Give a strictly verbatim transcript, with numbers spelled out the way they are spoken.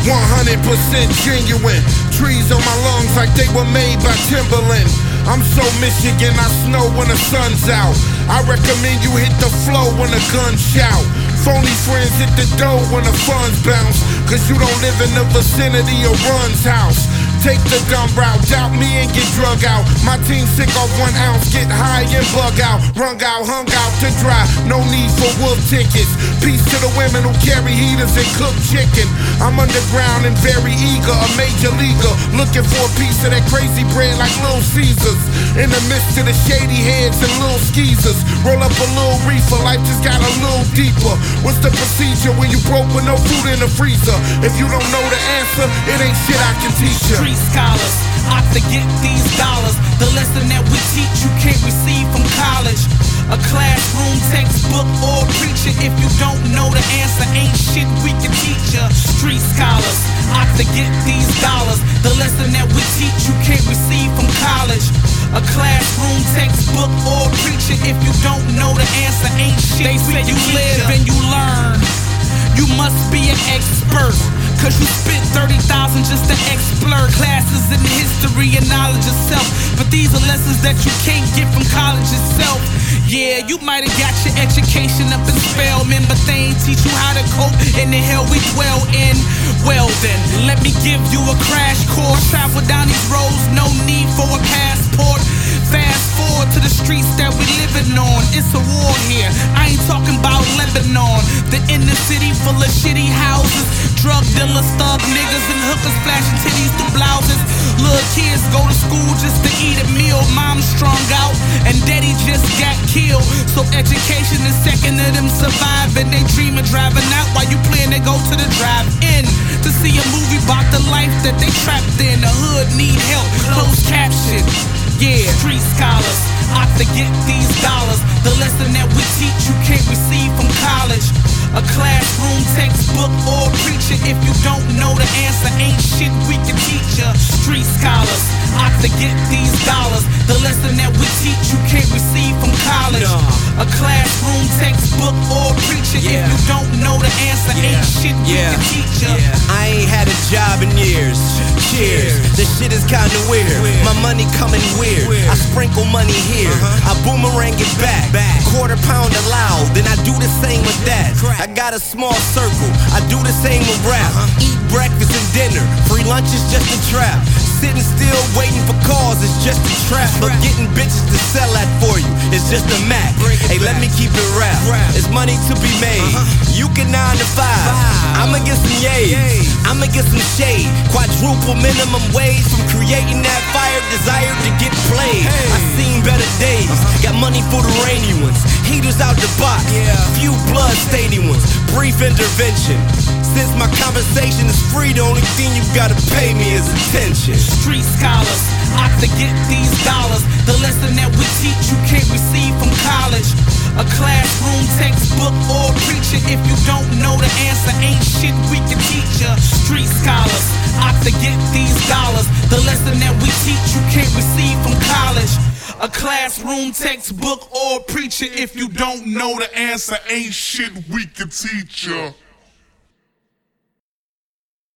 one hundred percent genuine. Trees on my lungs like they were made by Timberland. I'm so Michigan, I snow when the sun's out. I recommend you hit the flow when the guns shout. Phony friends hit the dough when the funds bounce, cause you don't live in the vicinity of Run's house. Take the dumb route, doubt me and get drug out. My team sick off one ounce, get high and bug out. Rung out, hung out to dry, no need for wolf tickets. Peace to the women who carry heaters and cook chicken. I'm underground and very eager, a major leaguer, looking for a piece of that crazy bread like Little Caesars. In the midst of the shady heads and little skeezers, roll up a little reefer, life just got a little deeper. What's the procedure when you broke with no food in the freezer? If you don't know the answer, it ain't shit I can teach you. Street scholars, I forget these dollars. The lesson that we teach you can't receive from college. A classroom textbook or preacher. If you don't know the answer, ain't shit we can teach ya. Street scholars, I forget these dollars. The lesson that we teach you can't receive from college. A classroom textbook or preacher. If you don't know the answer, ain't shit they we say can you teach live ya. And you learn. You must be an expert, cause you spent thirty thousand just to explore classes in history and knowledge of self. But these are lessons that you can't get from college itself. Yeah, you might have got your education up in Spelman, but they ain't teach you how to cope in the hell we dwell in. Well then, let me give you a crash course. Travel down these roads, no need for a passport. Fast forward to the streets that we living on. It's a war here, I ain't talking about Lebanon. The inner city full of shitty houses, drug dealers, thug niggas, and hookers flashing titties through blouses. Little kids go to school just to eat a meal. Mom's strung out and daddy just got killed. So education is second to them surviving. They dream of driving out while you plan to go to the drive-in to see a movie about the life that they trapped in. The hood need help, closed caption. Yeah, street scholars, I forget these dollars. The lesson that we teach you can't receive from college. A classroom textbook or preacher. If you don't know the answer, ain't shit we can teach ya. Street scholars, I forget these dollars. The lesson that we teach you can't receive from college. A classroom textbook or preacher. Yeah. If you don't know the answer, yeah. ain't shit we yeah. can teach ya. Yeah. I ain't had a job in years. Cheers. This shit is kinda weird. weird. My money coming weird. weird. I sprinkle money here. Uh-huh. I boomerang it back. back. Quarter pound aloud. Then I do the same with that. Crack. I got a small circle. I do the same with rap. Uh-huh. Eat breakfast and dinner. Free lunch is just a trap. Sitting still waiting for calls is just a trap. But getting bitches to sell that for you is just a Mac. Hey, let me keep it rap. It's money to be made. You can nine to five. I'ma get some yays. I'ma get some shade. Quadruple minimum wage from creating that fire desire to get played. I seen better days. Got money for the rainy ones. Heaters out the box. Few blood stainy ones. Brief intervention. Since my conversation is free, the only thing you gotta pay me is attention. Street scholars, I forget these dollars. The lesson that we teach you can't receive from college. A classroom textbook or preacher. If you don't know the answer, ain't shit we can teach ya. Street scholars, I forget these dollars. The lesson that we teach you can't receive from college. A classroom textbook or preacher. If you don't know the answer, ain't shit we can teach ya.